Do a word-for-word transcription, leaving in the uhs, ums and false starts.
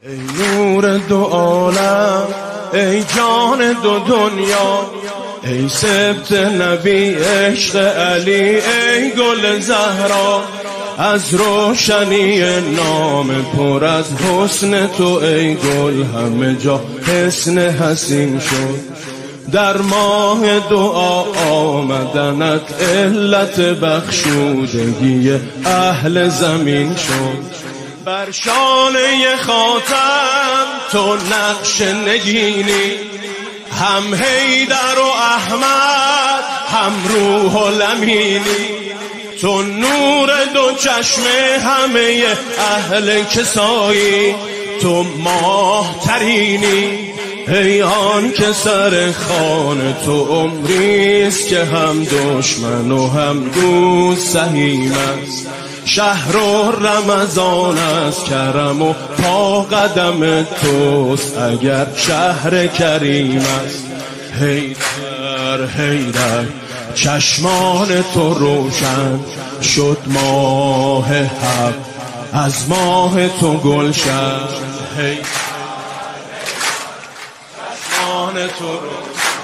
ای نور دو عالم، ای جان دو دنیا، ای سبط نبی عشق علی، ای گل زهرا، از روشنی نام پر از حسن تو ای گل همه جا حسن حسین شد. در ماه دعا آمدنت علت بخشودگی اهل زمین شد. بر شانه خاتم تو نقش نگینی، هم حیدر و احمد هم روح و لمینی، تو نور دو چشم همه اهل کسایی، تو ماه ترینی. ای آن که سر خوان تو عمریست که هم دشمن و هم دوست سهیم است. شهر و رمضان است کرم و پا قدم توست اگر شهر کریم است. حیدر حیدر چشمان تو روشن شد ماه حق از ماه تو گلشن. حیدر چشمان تو روشن